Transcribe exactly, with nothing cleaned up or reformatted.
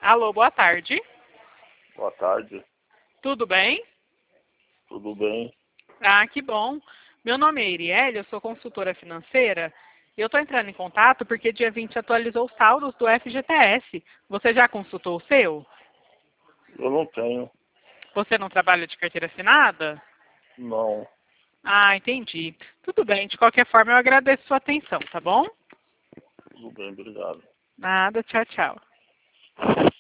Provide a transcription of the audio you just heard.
Alô, boa tarde. Boa tarde, Tudo bem? tudo bem? Ah, que bom. Meu nome é Iriele, eu sou consultora financeira. E eu estou entrando em contato porque dia vinte atualizou os saldos do F G T S. Você já consultou o seu? Eu não tenho, Você não trabalha de carteira assinada? não. Ah, entendi. Tudo bem, de qualquer forma eu agradeço sua atenção, tá bom? Tudo bem, obrigado. Nada, tchau, tchau.